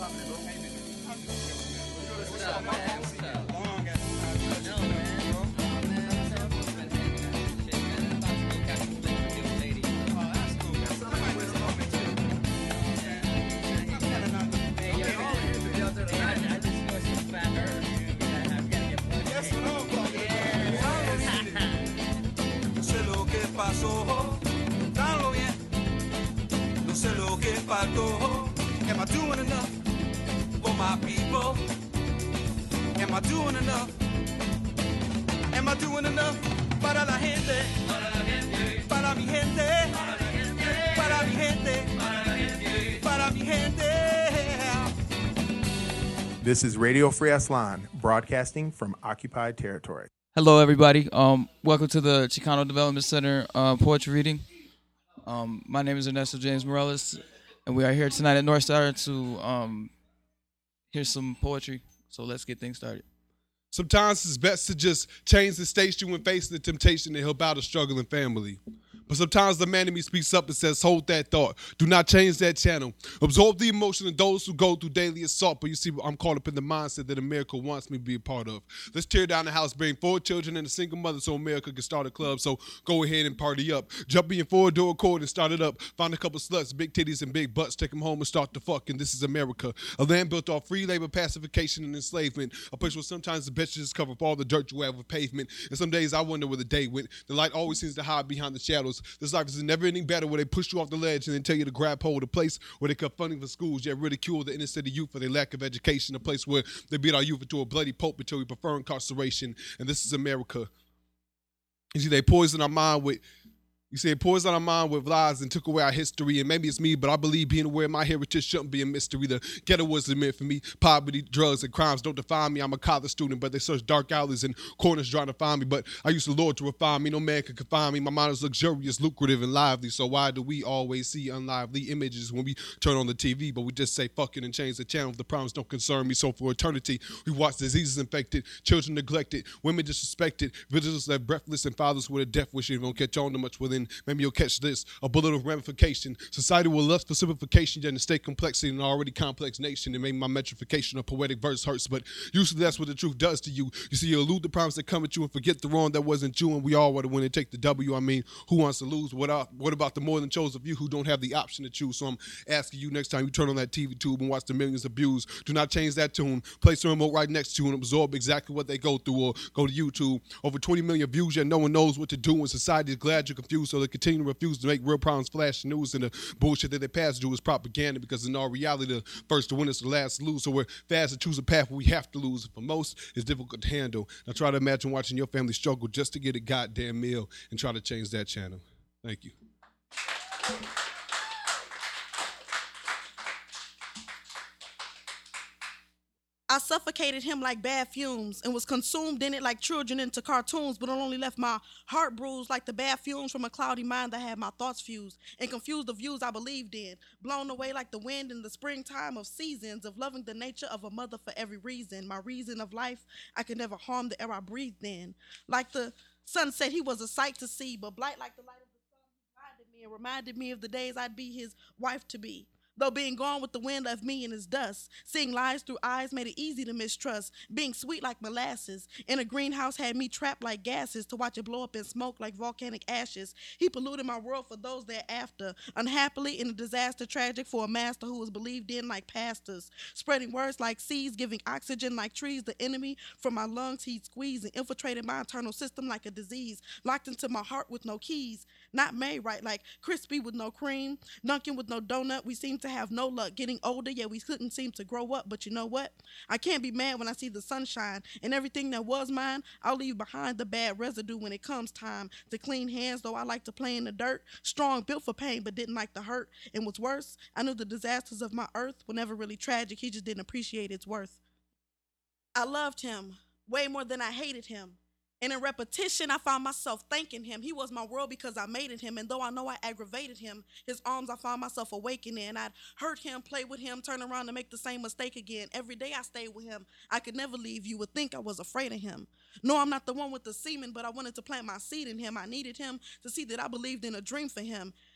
Am I doing enough for my people? Am I doing enough? Am I doing enough para la gente? Para mi gente. Para mi gente. Para mi gente. This is Radio Free Aslan, broadcasting from occupied territory. Hello, everybody. Welcome to the Chicano Development Center poetry reading. My name is Ernesto James Morales, and we are here tonight at North Star to hear some poetry. So let's get things started. Sometimes it's best to just change the station when facing the temptation to help out a struggling family. But sometimes the man in me speaks up and says, hold that thought. Do not change that channel. Absorb the emotion of those who go through daily assault. But you see, I'm caught up in the mindset that America wants me to be a part of. Let's tear down the house, bring 4 children and a single mother so America can start a club. So go ahead and party up. Jump in your 4-door Accord and start it up. Find a couple sluts, big titties and big butts. Take them home and start the fuck. And this is America. A land built off free labor, pacification, and enslavement. A place where sometimes the bitches cover up all the dirt you have with pavement. And some days I wonder where the day went. The light always seems to hide behind the shadows. This life is never ending battle where they push you off the ledge and then tell you to grab hold. A place where they cut funding for schools, yet ridicule the inner city youth for their lack of education. A place where they beat our youth into a bloody pulp until we prefer incarceration. And this is America. You see, they poison our mind with lies and took away our history. And maybe it's me, but I believe being aware of my heritage shouldn't be a mystery. The ghetto wasn't meant for me. Poverty, drugs, and crimes don't define me. I'm a college student, but they search dark alleys and corners trying to find me. But I used the Lord to refine me. No man could confine me. My mind is luxurious, lucrative, and lively. So why do we always see unlively images when we turn on the TV? But we just say fuck it and change the channel. The problems don't concern me. So for eternity, we watch diseases infected, children neglected, women disrespected, villagers left breathless, and fathers with a death wish. You don't catch on to much within. Maybe you'll catch this, a bullet of ramification. Society will lust for simplification, yet state complexity in an already complex nation. And maybe my metrification of poetic verse hurts, but usually that's what the truth does to you. You see, you elude the problems that come at you and forget the wrong that wasn't you, and we all want to win and take the W. I mean, who wants to lose? What about the more than chosen few who don't have the option to choose? So I'm asking you next time you turn on that TV tube and watch the millions abused, do not change that tune. Place the remote right next to you and absorb exactly what they go through, or go to YouTube. Over 20 million views, yet no one knows what to do, and society is glad you're confused, so they continue to refuse to make real problems flash news, and the bullshit that they pass to is propaganda, because in our reality, the first to win is the last to lose. So we're fast to choose a path where we have to lose. For most, it's difficult to handle. Now try to imagine watching your family struggle just to get a goddamn meal and try to change that channel. Thank you. I suffocated him like bad fumes and was consumed in it like children into cartoons, but it only left my heart bruised like the bad fumes from a cloudy mind that had my thoughts fused and confused the views I believed in, blown away like the wind in the springtime of seasons, of loving the nature of a mother for every reason. My reason of life, I could never harm the air I breathed in. Like the sunset, he was a sight to see, but blight like the light of the sun, he blinded me and reminded me of the days I'd be his wife to be. Though being gone with the wind left me in his dust. Seeing lies through eyes made it easy to mistrust. Being sweet like molasses. In a greenhouse had me trapped like gases to watch it blow up in smoke like volcanic ashes. He polluted my world for those thereafter. Unhappily in a disaster tragic for a master who was believed in like pastors. Spreading words like seeds, giving oxygen like trees. The enemy from my lungs he'd squeeze and infiltrated my internal system like a disease. Locked into my heart with no keys. Not made right like crispy with no cream. Dunkin' with no donut. We seem to have no luck getting older, yet we couldn't seem to grow up. But you know what? I can't be mad when I see the sunshine, and everything that was mine, I'll leave behind the bad residue when it comes time to clean hands. Though I like to play in the dirt, strong, built for pain, but didn't like the hurt. And what's worse, I knew the disasters of my earth were never really tragic. He just didn't appreciate its worth. I loved him way more than I hated him. And in repetition, I found myself thanking him. He was my world because I made it him. And though I know I aggravated him, his arms I found myself awakening. I'd hurt him, play with him, turn around and make the same mistake again. Every day I stayed with him. I could never leave. You would think I was afraid of him. No, I'm not the one with the semen, but I wanted to plant my seed in him. I needed him to see that I believed in a dream for him.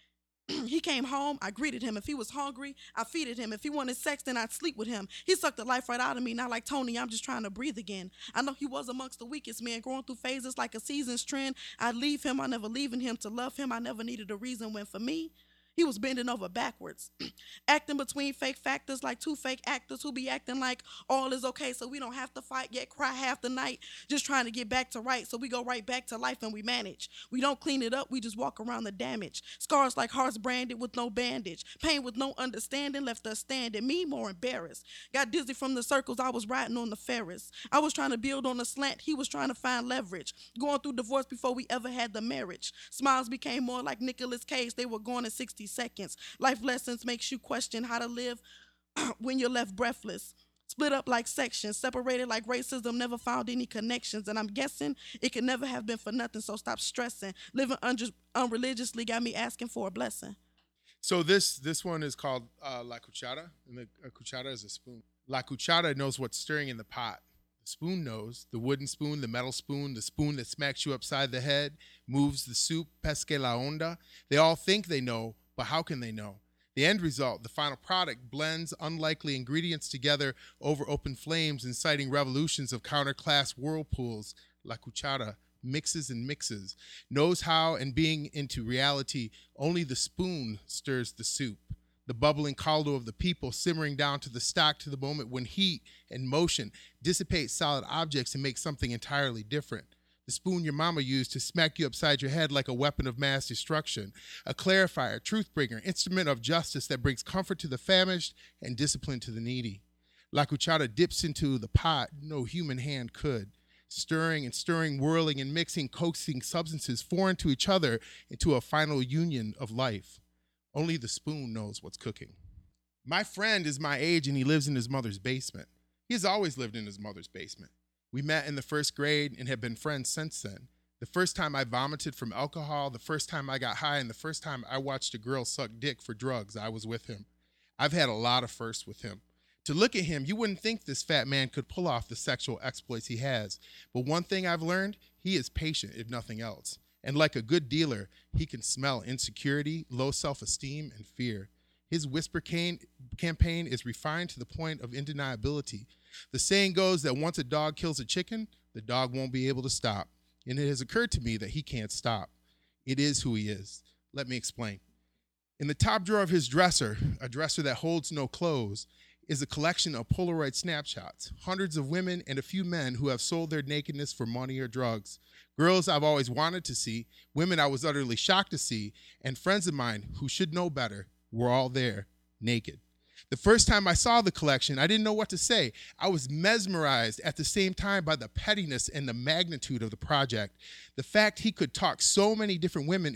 He came home, I greeted him. If he was hungry, I feeded him. If he wanted sex, then I'd sleep with him. He sucked the life right out of me, not like Tony, I'm just trying to breathe again. I know he was amongst the weakest men, growing through phases like a season's trend. I'd leave him, I never leaving him to love him. I never needed a reason when for me, he was bending over backwards, acting between fake factors like two fake actors who be acting like all is okay so we don't have to fight, yet cry half the night, just trying to get back to right. So we go right back to life and we manage. We don't clean it up, we just walk around the damage. Scars like hearts branded with no bandage. Pain with no understanding left us standing. Me more embarrassed. Got dizzy from the circles, I was riding on the Ferris. I was trying to build on the slant, he was trying to find leverage. Going through divorce before we ever had the marriage. Smiles became more like Nicolas Cage, they were gone in 60 seconds. Life lessons makes you question how to live when you're left breathless. Split up like sections, separated like racism, never found any connections. And I'm guessing it could never have been for nothing, so stop stressing. Living unreligiously got me asking for a blessing. So this one is called La Cuchara, and a cuchara is a spoon. La Cuchara knows what's stirring in the pot. The spoon knows, the wooden spoon, the metal spoon, the spoon that smacks you upside the head, moves the soup, pesque la onda. They all think they know, but how can they know? The end result, the final product, blends unlikely ingredients together over open flames, inciting revolutions of counterclass whirlpools. La Cuchara mixes and mixes, knows how, and being into reality, only the spoon stirs the soup. The bubbling caldo of the people simmering down to the stock to the moment when heat and motion dissipate solid objects and make something entirely different. The spoon your mama used to smack you upside your head like a weapon of mass destruction, a clarifier, truth bringer, instrument of justice that brings comfort to the famished and discipline to the needy. La Cuchara dips into the pot no human hand could, stirring and stirring, whirling and mixing, coaxing substances foreign to each other into a final union of life. Only the spoon knows what's cooking. My friend is my age and he lives in his mother's basement. He has always lived in his mother's basement. We met in the first grade and have been friends since then. The first time I vomited from alcohol, the first time I got high, and the first time I watched a girl suck dick for drugs, I was with him. I've had a lot of firsts with him. To look at him, you wouldn't think this fat man could pull off the sexual exploits he has. But one thing I've learned, he is patient, if nothing else. And like a good dealer, he can smell insecurity, low self-esteem, and fear. His whisper campaign is refined to the point of undeniability. The saying goes that once a dog kills a chicken, the dog won't be able to stop. And it has occurred to me that he can't stop. It is who he is. Let me explain. In the top drawer of his dresser, a dresser that holds no clothes, is a collection of Polaroid snapshots, hundreds of women and a few men who have sold their nakedness for money or drugs, girls I've always wanted to see, women I was utterly shocked to see, and friends of mine who should know better were all there, naked. The first time I saw the collection, I didn't know what to say. I was mesmerized at the same time by the pettiness and the magnitude of the project. The fact he could talk so many different women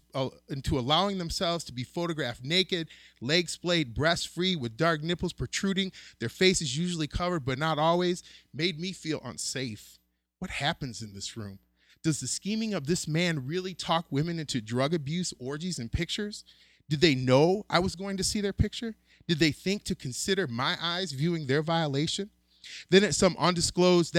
into allowing themselves to be photographed naked, legs splayed, breasts free, with dark nipples protruding, their faces usually covered but not always, made me feel unsafe. What happens in this room? Does the scheming of this man really talk women into drug abuse, orgies, and pictures? Did they know I was going to see their picture? Did they think to consider my eyes viewing their violation? Then at some undisclosed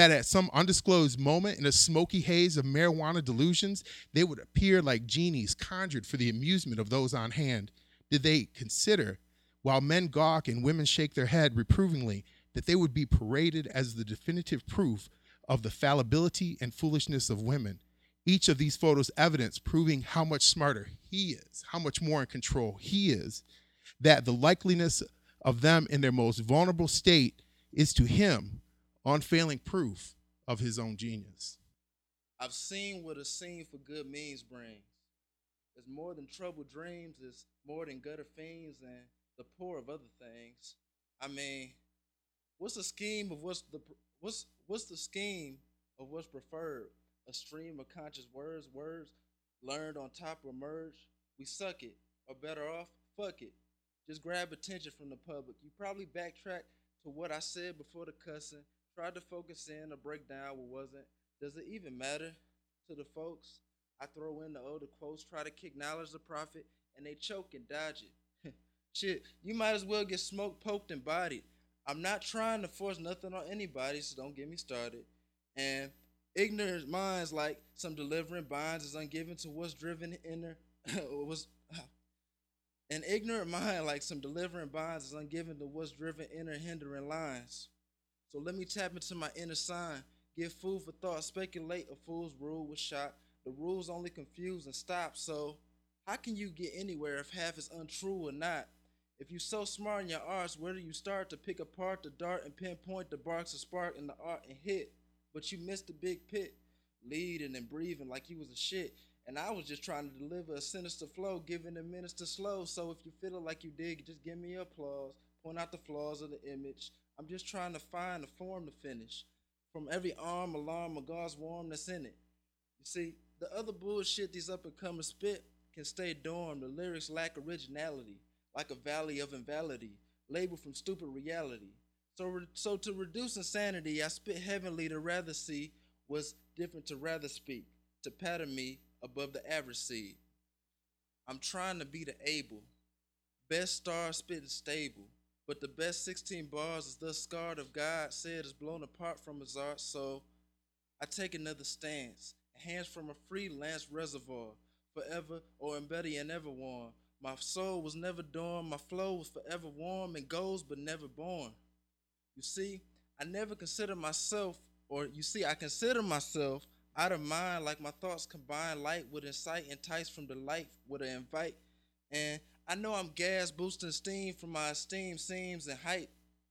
moment in a smoky haze of marijuana delusions, they would appear like genies conjured for the amusement of those on hand. Did they consider, while men gawk and women shake their head reprovingly, that they would be paraded as the definitive proof of the fallibility and foolishness of women? Each of these photos evidence proving how much smarter he is, how much more in control he is, that the likeliness of them in their most vulnerable state is to him unfailing proof of his own genius. I've seen what a scene for good means brings. It's more than troubled dreams, it's more than gutter fiends and the poor of other things. I mean, what's the scheme of what's the scheme of what's preferred? A stream of conscious words learned on top or merged. We suck it, or better off, fuck it. Just grab attention from the public. You probably backtrack to what I said before the cussing, tried to focus in or break down what wasn't. Does it even matter to the folks? I throw in the older quotes, try to kick knowledge the prophet, and they choke and dodge it. Shit, you might as well get smoked, poked, and bodied. I'm not trying to force nothing on anybody, so don't get me started. And ignorant minds like some delivering binds is ungiven to what's driven inner An ignorant mind, like some delivering binds, is ungiven to what's driven inner hindering lines. So let me tap into my inner sign, give food for thought, speculate a fool's rule was shot. The rules only confuse and stop. So how can you get anywhere if half is untrue or not? If you so smart in your arts, where do you start to pick apart the dart and pinpoint the barks of spark in the art and hit? But you missed the big pit, leading and breathing like you was a shit. And I was just trying to deliver a sinister flow, giving the minister slow. So if you feel it like you did, just give me applause. Point out the flaws of the image. I'm just trying to find a form to finish. From every arm, alarm, of God's warmness in it. You see, the other bullshit these up and comers spit can stay dorm. The lyrics lack originality, like a valley of invalidity, labeled from stupid reality. So to reduce insanity, I spit heavenly to rather see what's different to rather speak, to pattern me above the average seed. I'm trying to be the able, best star spitting stable, but the best 16 bars is thus scarred of God said is blown apart from his art. So I take another stance, hands from a freelance reservoir, forever or embedded and ever warm. My soul was never dorm, my flow was forever warm and goes but never born. You see, I never consider myself, I consider myself out of mind, like my thoughts combine light with insight, entice from the light with an invite. And I know I'm gas boosting steam from my esteem, seams, and height.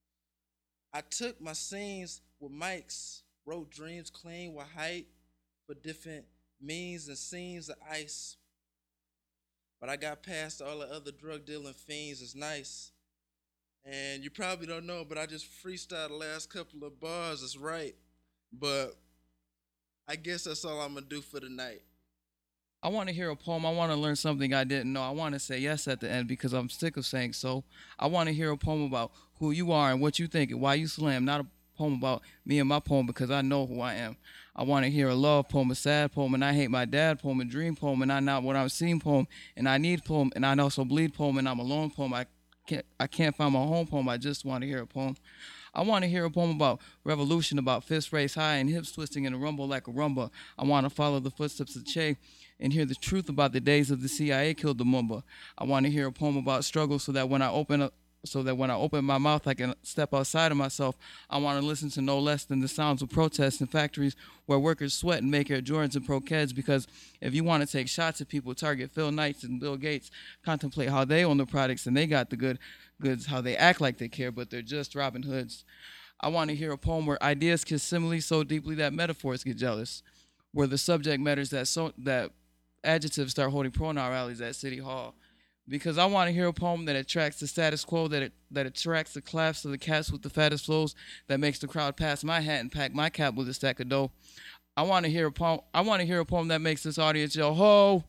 I took my scenes with mics, wrote dreams clean with height for different means and scenes of ice. But I got past all the other drug dealing fiends, it's nice. And you probably don't know, but I just freestyled the last couple of bars, it's right. But I guess that's all I'm gonna do for the night. I want to hear a poem. I want to learn something I didn't know. I want to say yes at the end because I'm sick of saying so. I want to hear a poem about who you are and what you think and why you slam, not a poem about me and my poem because I know who I am. I want to hear a love poem, a sad poem, and I hate my dad poem, a dream poem, and I not what I'm seeing poem, and I need poem, and I also bleed poem, and I'm alone poem. I can't find my home poem. I just want to hear a poem. I want to hear a poem about revolution, about fists raised high and hips twisting in a rumble like a rumba. I want to follow the footsteps of Che and hear the truth about the days of the CIA killed the Mumba. I want to hear a poem about struggle so that when I open my mouth I can step outside of myself. I want to listen to no less than the sounds of protests in factories where workers sweat and make Air Jordans and Pro Keds, because if you want to take shots at people, target Phil Knights and Bill Gates, contemplate how they own the products and they got the goods, how they act like they care, but they're just Robin Hoods. I want to hear a poem where ideas kiss similes so deeply that metaphors get jealous, where the subject matters that adjectives start holding pronoun rallies at City Hall. Because I want to hear a poem that attracts the status quo, that attracts the claps of the cats with the fattest flows, that makes the crowd pass my hat and pack my cap with a stack of dough. I want to hear a poem. I want to hear a poem that makes this audience yell ho.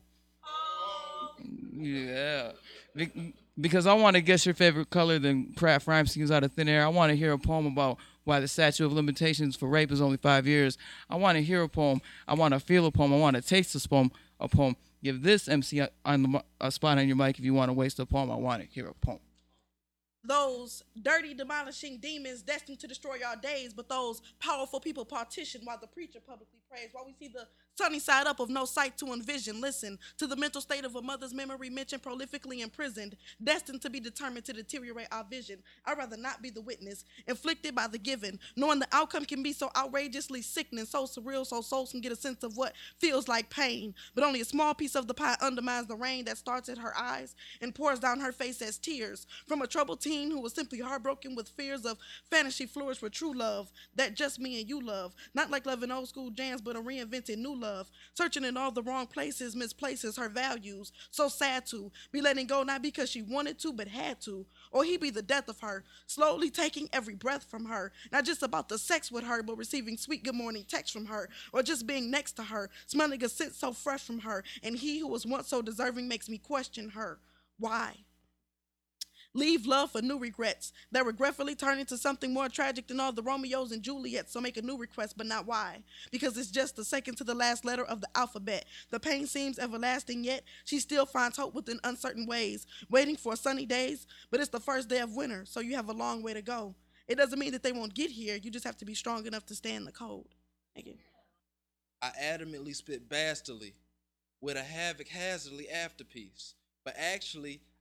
Yeah. Because I want to guess your favorite color, then craft rhyme schemes out of thin air. I want to hear a poem about why the statute of limitations for rape is only 5 years. I want to hear a poem. I want to feel a poem. I want to taste a poem. Give this MC a spot on your mic if you want to waste a poem. I want to hear a poem. Those dirty, demolishing demons destined to destroy our days, but those powerful people partition while the preacher publicly prays. While we see the sunny side up of no sight to envision, listen to the mental state of a mother's memory mentioned prolifically imprisoned, destined to be determined to deteriorate our vision. I'd rather not be the witness, inflicted by the given, knowing the outcome can be so outrageously sickening, so surreal, so souls can get a sense of what feels like pain. But only a small piece of the pie undermines the rain that starts at her eyes and pours down her face as tears from a troubled teen who was simply heartbroken with fears of fantasy flourish for true love that just me and you love, not like loving old school jams but a reinvented new love, searching in all the wrong places, misplaces her values, so sad to be letting go not because she wanted to but had to, or he be the death of her, slowly taking every breath from her, not just about the sex with her but receiving sweet good morning text from her, or just being next to her, smelling a scent so fresh from her, and he who was once so deserving makes me question her. Why? Leave love for new regrets that regretfully turn into something more tragic than all the Romeos and Juliets. So make a new request, but not why. Because it's just the second to the last letter of the alphabet. The pain seems everlasting, yet she still finds hope within uncertain ways, waiting for sunny days. But it's the first day of winter, so you have a long way to go. It doesn't mean that they won't get here. You just have to be strong enough to stand the cold. Thank you. I adamantly spit bastardly with a havoc hazardly afterpiece. But actually,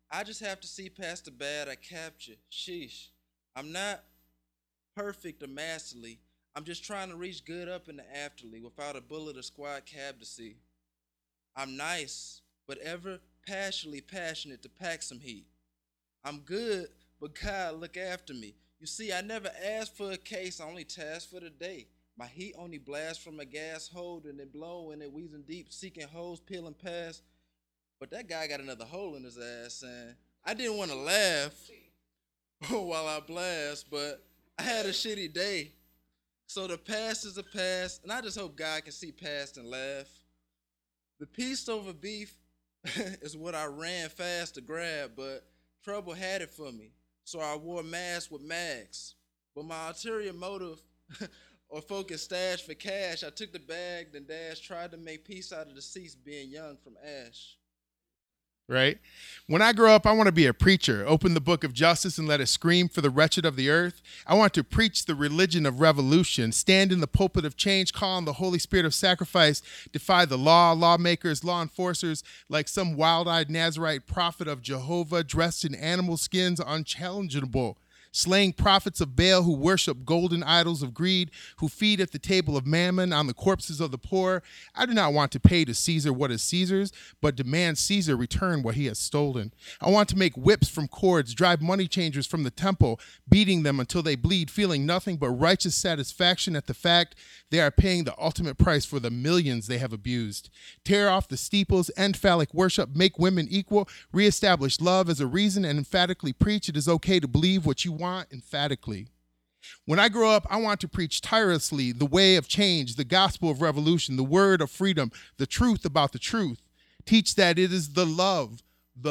I just have to see past the bad I capture. Sheesh. I'm not perfect or masterly. I'm just trying to reach good up in the afterly without a bullet or squad cab to see. I'm nice, but ever passionately passionate to pack some heat. I'm good, but God look after me. You see, I never asked for a case, I only tasked for the day. My heat only blasts from a gas holder and it blow and it wheezing deep, seeking holes, peeling past. But that guy got another hole in his ass, and I didn't want to laugh while I blast, but I had a shitty day. So the past is a past, and I just hope God can see past and laugh. The peace over beef is what I ran fast to grab, but trouble had it for me. So I wore a mask with mags. But my ulterior motive or focus stash for cash, I took the bag, then dashed, tried to make peace out of deceased being young from ash. Right? When I grow up, I want to be a preacher, open the book of justice and let it scream for the wretched of the earth. I want to preach the religion of revolution, stand in the pulpit of change, call on the Holy Spirit of sacrifice, defy the law, lawmakers, law enforcers, like some wild-eyed Nazarite prophet of Jehovah dressed in animal skins, unchallengeable. Slaying prophets of Baal who worship golden idols of greed, who feed at the table of mammon on the corpses of the poor. I do not want to pay to Caesar what is Caesar's, but demand Caesar return what he has stolen. I want to make whips from cords, drive money changers from the temple, beating them until they bleed, feeling nothing but righteous satisfaction at the fact they are paying the ultimate price for the millions they have abused. Tear off the steeples, end phallic worship, make women equal, reestablish love as a reason, and emphatically preach it is okay to believe what you want emphatically. When I grow up, I want to preach tirelessly the way of change, the gospel of revolution, the word of freedom, the truth about the truth. Teach that it is the love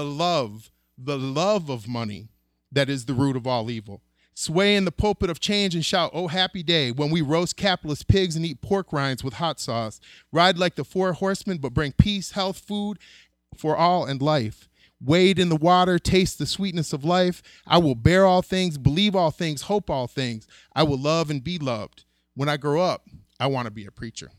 of money that is the root of all evil. Sway in the pulpit of change and shout, "Oh, happy day," when we roast capitalist pigs and eat pork rinds with hot sauce. Ride like the four horsemen, but bring peace, health, food for all and life. Wade in the water, taste the sweetness of life. I will bear all things, believe all things, hope all things. I will love and be loved. When I grow up, I want to be a preacher.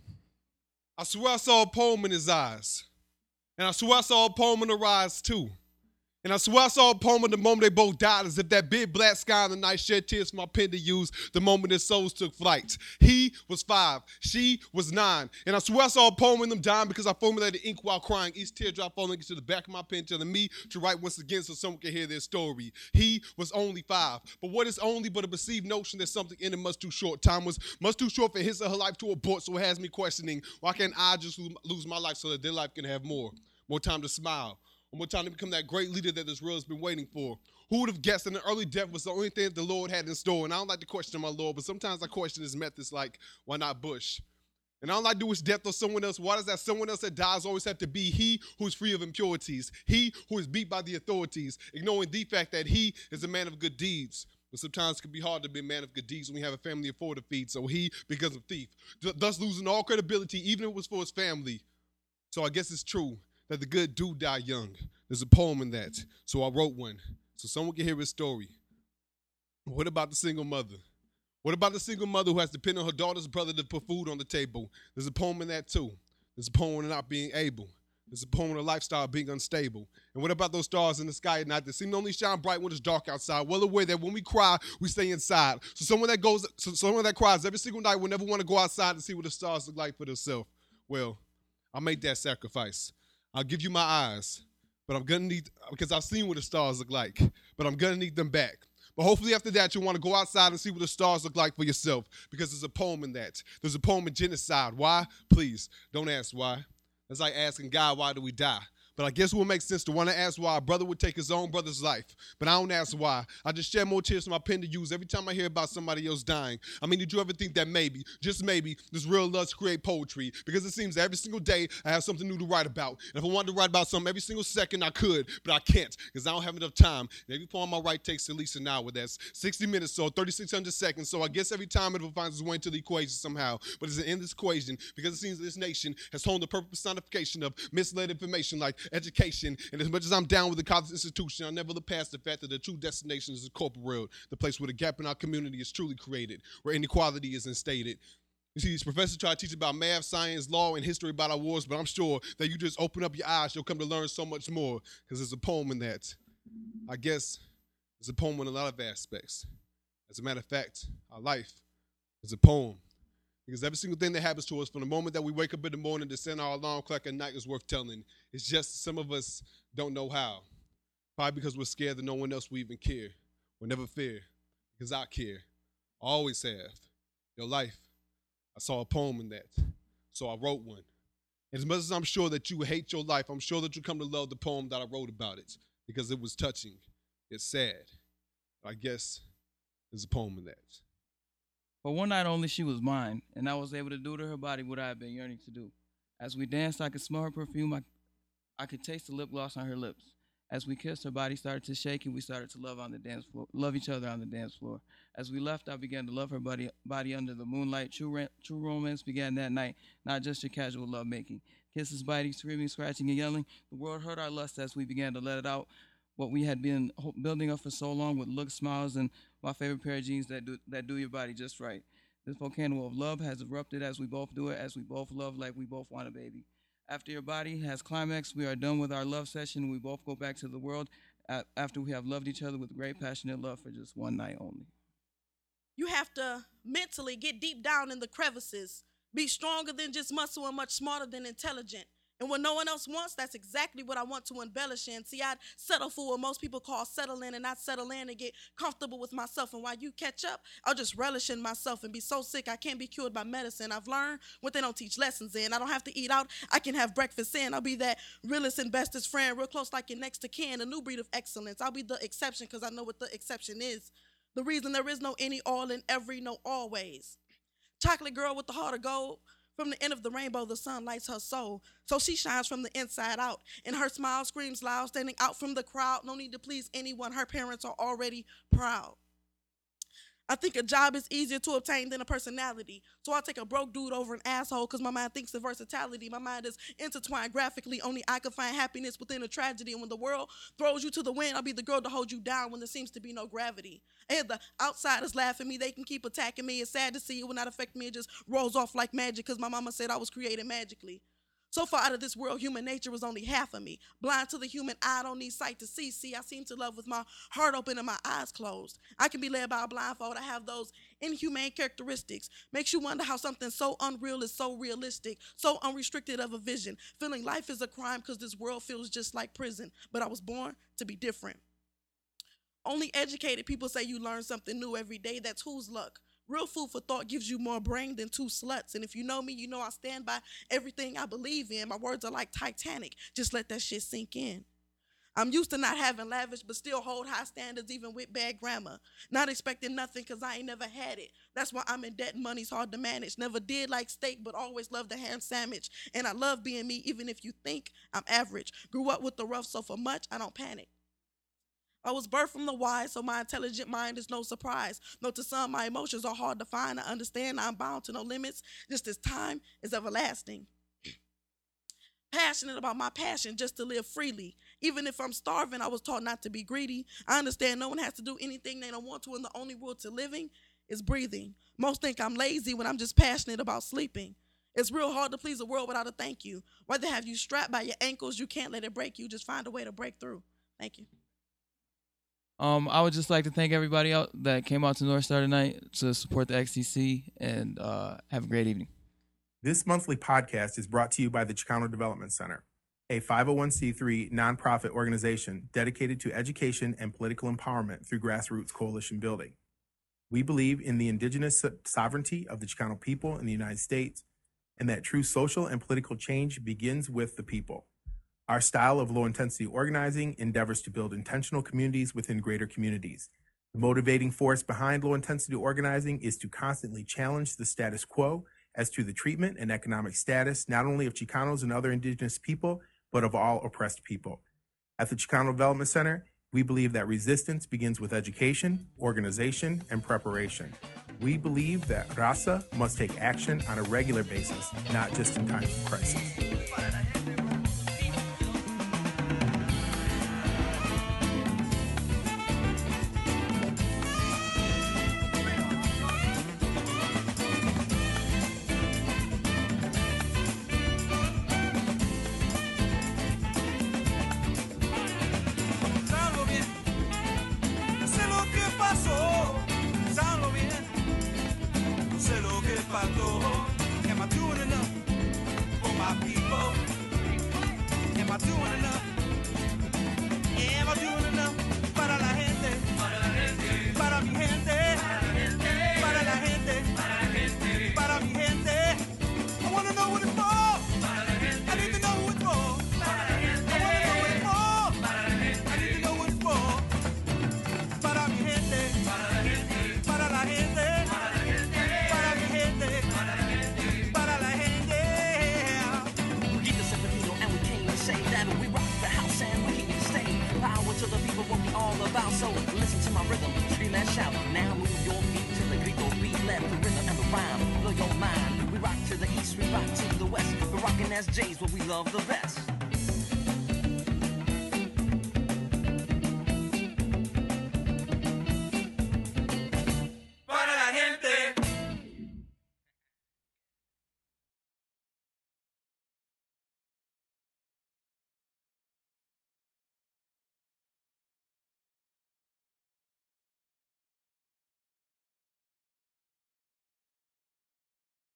I swear I saw a poem in his eyes. And I swear I saw a poem in her eyes too. And I swear I saw a poem in the moment they both died, as if that big black sky in the night shed tears for my pen to use the moment their souls took flight. He was 5, she was 9. And I swear I saw a poem in them dying because I formulated ink while crying, each teardrop falling into the back of my pen, telling me to write once again so someone can hear their story. He was only 5. But what is only but a perceived notion that something in it much too short? Time was much too short for his or her life to abort, so it has me questioning, why can't I just lose my life so that their life can have more time to smile? One more time to become that great leader that this world has been waiting for. Who would have guessed that an early death was the only thing that the Lord had in store? And I don't like to question my Lord, but sometimes I question his methods, like, why not Bush? And all I do is death or someone else. Why does that someone else that dies always have to be he who is free of impurities? He who is beat by the authorities, ignoring the fact that he is a man of good deeds. But sometimes it can be hard to be a man of good deeds when we have a family of 4 to feed. So he becomes a thief, thus losing all credibility, even if it was for his family. So I guess it's true that the good do die young. There's a poem in that, so I wrote one, so someone can hear his story. What about the single mother? What about the single mother who has to depend on her daughter's brother to put food on the table? There's a poem in that too. There's a poem on not being able. There's a poem on a lifestyle being unstable. And what about those stars in the sky at night that seem to only shine bright when it's dark outside? Well aware that when we cry, we stay inside. So someone that cries every single night will never want to go outside and see what the stars look like for themselves. Well, I'll make that sacrifice. I'll give you my eyes, but I'm going to need, because I've seen what the stars look like, but I'm going to need them back. But hopefully after that, you'll want to go outside and see what the stars look like for yourself, because there's a poem in that. There's a poem in genocide. Why? Please, don't ask why. That's like asking God, why do we die? But I guess it would make sense to want to ask why a brother would take his own brother's life. But I don't ask why. I just shed more tears from my pen to use every time I hear about somebody else dying. I mean, did you ever think that maybe, just maybe, this real loves create poetry? Because it seems every single day I have something new to write about. And if I wanted to write about something every single second, I could, but I can't because I don't have enough time. And every poem I write takes at least an hour. That's 60 minutes, so 3,600 seconds. So I guess every time it will find its way into the equation somehow. But it's an endless equation because it seems this nation has honed the perfect personification of misled information like education. And as much as I'm down with the college institution, I'll never look past the fact that the true destination is the corporate world, the place where the gap in our community is truly created, where inequality is instated. You see, these professors try to teach about math, science, law, and history about our wars, but I'm sure that you just open up your eyes, you'll come to learn so much more, because there's a poem in that. I guess it's a poem in a lot of aspects. As a matter of fact, our life is a poem. Because every single thing that happens to us from the moment that we wake up in the morning to send our alarm clock at night is worth telling. It's just some of us don't know how. Probably because we're scared that no one else will even care. We'll never fear, because I care. I always have. Your life, I saw a poem in that, so I wrote one. And as much as I'm sure that you hate your life, I'm sure that you come to love the poem that I wrote about it, because it was touching. It's sad. I guess there's a poem in that. For one night only she was mine, and I was able to do to her body what I had been yearning to do. As we danced, I could smell her perfume. I could taste the lip gloss on her lips. As we kissed, her body started to shake, and we started to love each other on the dance floor. As we left, I began to love her body under the moonlight. True romance began that night, not just your casual lovemaking. Kisses, biting, screaming, scratching, and yelling. The world heard our lust as we began to let it out. What we had been building up for so long with looks, smiles, and my favorite pair of jeans that do your body just right. This volcano of love has erupted as we both do it, as we both love like we both want a baby. After your body has climaxed, we are done with our love session. We both go back to the world after we have loved each other with great passionate love for just one night only. You have to mentally get deep down in the crevices, be stronger than just muscle and much smarter than intelligent. And when no one else wants, that's exactly what I want to embellish in. See, I'd settle for what most people call settling, and not settle in and get comfortable with myself. And while you catch up, I'll just relish in myself and be so sick I can't be cured by medicine. I've learned what they don't teach lessons in. I don't have to eat out. I can have breakfast in. I'll be that realest and bestest friend, real close like your next to kin, a new breed of excellence. I'll be the exception because I know what the exception is. The reason there is no any, all, and every, no always. Chocolate girl with the heart of gold. From the end of the rainbow, the sun lights her soul. So she shines from the inside out. And her smile screams loud, standing out from the crowd. No need to please anyone. Her parents are already proud. I think a job is easier to obtain than a personality. So I'll take a broke dude over an asshole because my mind thinks of versatility. My mind is intertwined graphically. Only I can find happiness within a tragedy. And when the world throws you to the wind, I'll be the girl to hold you down when there seems to be no gravity. And the outsiders laugh at me. They can keep attacking me. It's sad to see it will not affect me. It just rolls off like magic because my mama said I was created magically. So far out of this world, human nature is only half of me. Blind to the human eye, I don't need sight to see. See, I seem to love with my heart open and my eyes closed. I can be led by a blindfold. I have those inhumane characteristics. Makes you wonder how something so unreal is so realistic, so unrestricted of a vision. Feeling life is a crime because this world feels just like prison. But I was born to be different. Only educated people say you learn something new every day. That's whose luck. Real food for thought gives you more brain than two sluts. And if you know me, you know I stand by everything I believe in. My words are like Titanic. Just let that shit sink in. I'm used to not having lavish, but still hold high standards even with bad grammar. Not expecting nothing because I ain't never had it. That's why I'm in debt and money's hard to manage. Never did like steak, but always loved the ham sandwich. And I love being me even if you think I'm average. Grew up with the rough, so for much, I don't panic. I was birthed from the wise, so my intelligent mind is no surprise. Though to some, my emotions are hard to find. I understand I'm bound to no limits, just as time is everlasting. Passionate about my passion just to live freely. Even if I'm starving, I was taught not to be greedy. I understand no one has to do anything they don't want to, and the only rule to living is breathing. Most think I'm lazy when I'm just passionate about sleeping. It's real hard to please the world without a thank you. Whether have you strapped by your ankles, you can't let it break you. Just find a way to break through. Thank you. I would just like to thank everybody out that came out to North Star tonight to support the XTC, and have a great evening. This monthly podcast is brought to you by the Chicano Development Center, a 501c3 nonprofit organization dedicated to education and political empowerment through grassroots coalition building. We believe in the indigenous sovereignty of the Chicano people in the United States, and that true social and political change begins with the people. Our style of low-intensity organizing endeavors to build intentional communities within greater communities. The motivating force behind low-intensity organizing is to constantly challenge the status quo as to the treatment and economic status not only of Chicanos and other indigenous people, but of all oppressed people. At the Chicano Development Center, we believe that resistance begins with education, organization, and preparation. We believe that Raza must take action on a regular basis, not just in times of crisis. Salvo bien. doing enough? Am I doing enough para la gente? Para mi gente. Para la gente. Para mi gente. I wanna know what it's for. I need to know who it's for. I wanna know what it's for. I need to know what it's for. Para mi gente. Para la gente. Para mi gente. Para la gente. We keep the Filipino and we came to say that we rock the house and we keep it stay. Power to the people, what we all about. So listen to my rhythm, scream and shout. Now move your feet to the grito beat. Let the rhythm and the rhyme blow your mind. We rock to the east, we rock to the west. We're rocking SJ's what we love the best.